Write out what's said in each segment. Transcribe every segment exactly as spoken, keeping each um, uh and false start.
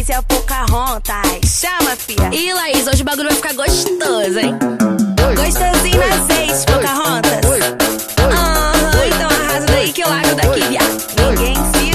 Laís e a Pocahontas. Chama, fia. Ih, Laís, hoje o bagulho vai ficar gostoso, hein? Gostosinho nas seis, Pocahontas. Aham, então arrasa daí que eu largo daqui, viado. Ninguém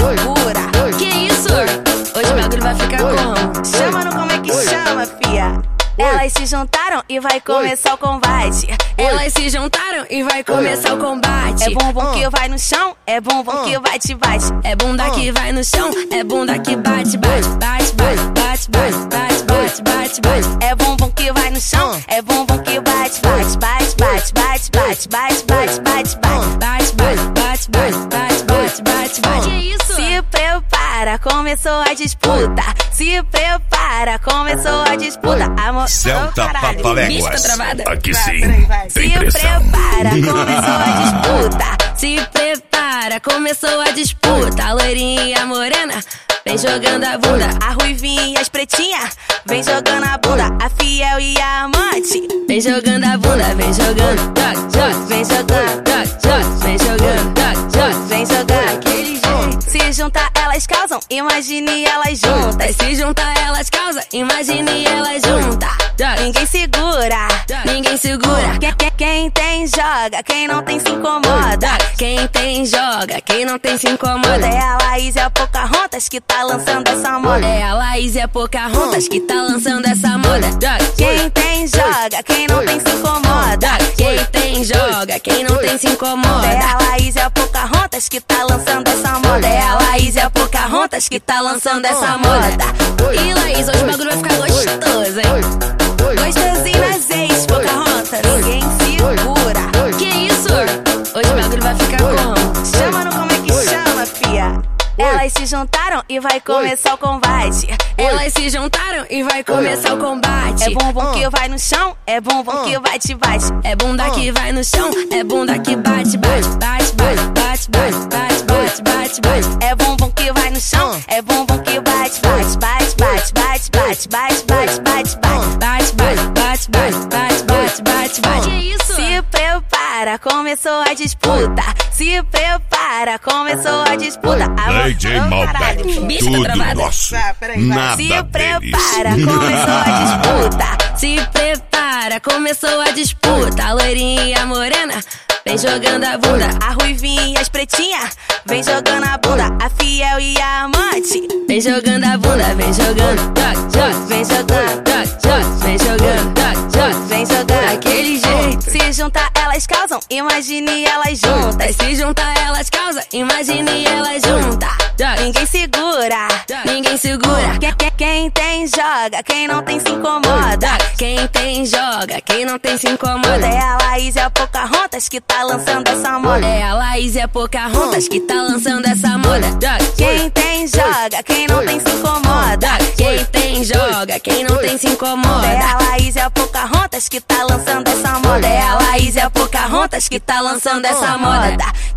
segura. Que isso? Hoje o bagulho vai ficar como? Chama no como é que chama, fia. Elas se juntaram e vai começar o combate. Elas se juntaram e vai começar o combate. É bumbum que vai no chão, é bumbum que bate, bate. É bunda que vai no chão, é bunda que bate, bate, bate, bate, bate, bate, bate, bate, bate, bate. É bumbum que vai no chão, é bumbum que bate, bate, bate, bate, bate, bate, bate, bate, bate, bate, bate, bate, bate, bate, bate, bate, bate. Que isso? Se prepara, começou a disputa. Se prepara, começou a disputa. Amor, Celta Papaléguas. Aqui sim. Se prepara, começou a disputa. Se prepara, começou a disputa. A loirinha e a morena vem jogando a bunda. A ruivinha e as pretinhas vem jogando a bunda. A fiel e a amante vem jogando a bunda, vem jogando. Joga, joga, vem jogando. joga, joga, vem jogando. Joga, joga, vem jogando. Aquele jeito. Se juntar elas causam, imagine elas juntas. Se juntar elas causam, imagine elas juntas. Ninguém segura, ninguém segura. Quem, quem, quem tem joga, quem não tem se incomoda. Quem tem joga, quem não tem se incomoda. É a Laís e a Pocahontas que tá lançando essa moda. É a Laís e a Pocahontas que tá lançando essa moda. Quem tem joga, quem não tem se incomoda. Quem tem joga, quem não tem se incomoda. É a Laís e a Pocahontas que tá lançando essa moda. É a Laís e a Pocahontas que tá lançando essa moda. E Laís, hoje o bagulho vai ficar gostoso, hein? Gostosinho nas ex, Pocahontas. Ninguém segura. Que isso? Hoje o bagulho vai ficar como? Chama no como é que chama, fia. Elas se juntaram e vai começar o combate. Elas se juntaram e vai começar o combate. É bumbum que vai no chão, é bumbum que bate, bate. É bunda que vai no chão, é bunda que bate, bate, bate, bate, bate, bate, bate, bate, bate, bate. É bumbum que vai no chão, é bumbum que bate, bate, bate, bate, bate, bate, bate, bate, bate, bate, bate, bate, bate, bate, bate, bate, bate. Que isso? Se prepara, começou a disputa. Se prepara, começou a disputa. D J Malbec, tudo nosso, nada Se deles. prepara, começou a disputa. Se prepara, começou a disputa. A loirinha e a morena vem jogando a bunda. A ruivinha e as pretinhas vem jogando a bunda. A fiel e a amante vem jogando a bunda, vem jogando. Joga, joga, vem jogando. joga, joga, vem jogando. Joga, joga, vem jogando. Aquele jeito. Se juntar elas causam, imagine elas juntas. Se juntar elas causam, imagine elas juntas. Ninguém segura, ninguém segura. Quem, quem, quem tem joga, quem não tem se incomoda. Quem tem joga, quem não tem se incomoda. É a Laís e a Pocahontas que tá lançando essa moda. É a Laís e a Pocahontas que tá lançando essa moda. Quem tem joga, quem não tem se incomoda. Quem tem joga, quem não tem se incomoda. É a Laís e a Pocahontas que tá lançando essa moda. É a Laís e a Pocahontas que tá lançando essa moda.